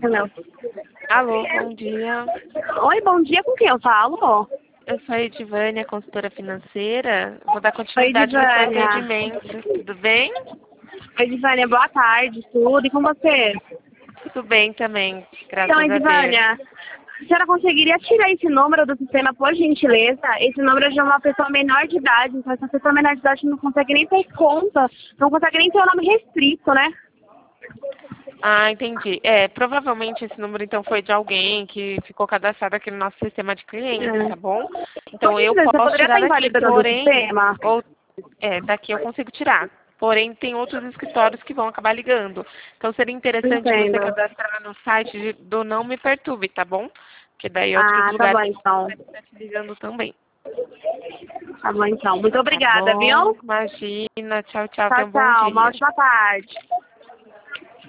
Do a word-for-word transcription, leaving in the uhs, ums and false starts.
entendeu? Alô, bom dia. Oi, bom dia, com quem eu falo? Eu sou a Edivânia, consultora financeira. Vou dar Oi, continuidade no seu Edivânia. atendimento. Tudo bem? Oi, Edivânia, boa tarde, tudo, e com você? Tudo bem também, Então, graças a Deus. Edivânia, a senhora conseguiria tirar esse número do sistema, por gentileza? Esse número é de uma pessoa menor de idade, então essa pessoa menor de idade não consegue nem ter conta, não consegue nem ter o nome restrito, né? Ah, entendi. É, provavelmente esse número então foi de alguém que ficou cadastrado aqui no nosso sistema de clientes, É. tá bom? Por Então eu gentileza, você posso poderia tirar estar daqui, invalidando do porém, sistema? ou é, daqui eu consigo tirar. Porém, tem outros escritórios que vão acabar ligando. Então seria interessante você Entendo. cadastrar no site de- do Não Me Perturbe, tá bom? Que daí outros Ah, tá bom lugares então. podem estar te ligando também. Tá bom então. Muito Tá obrigada, bom? viu? Imagina. Tchau, tchau. Tchau, Tenha um bom tchau. Uma dia. ótima tarde.